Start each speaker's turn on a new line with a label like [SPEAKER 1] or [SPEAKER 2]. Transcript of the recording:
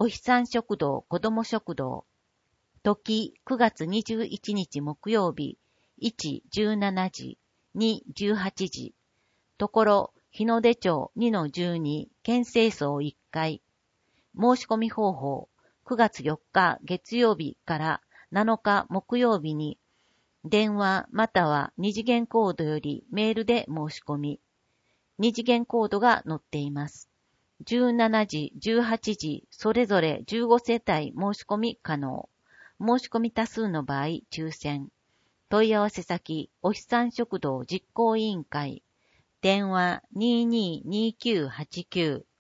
[SPEAKER 1] おひさん食堂子ども食堂。時9月21日木曜日、1、17時、2、18時。ところ、日の出町2-12、県政層1階。申し込み方法、9月4日月曜日から7日木曜日に、電話または二次元コードよりメールで申し込み。二次元コードが載っています。17時、18時、それぞれ15世帯申し込み可能。申し込み多数の場合、抽選。問い合わせ先、おひさん食堂実行委員会。電話222989